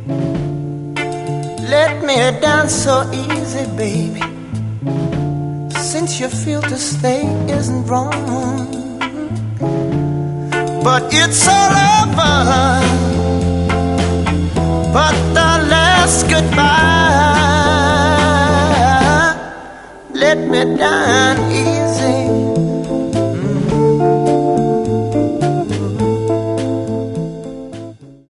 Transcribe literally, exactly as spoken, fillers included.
Let me down so easy, baby. Since you feel to stay isn't wrong, but it's all over. But the last goodbye let me down easy.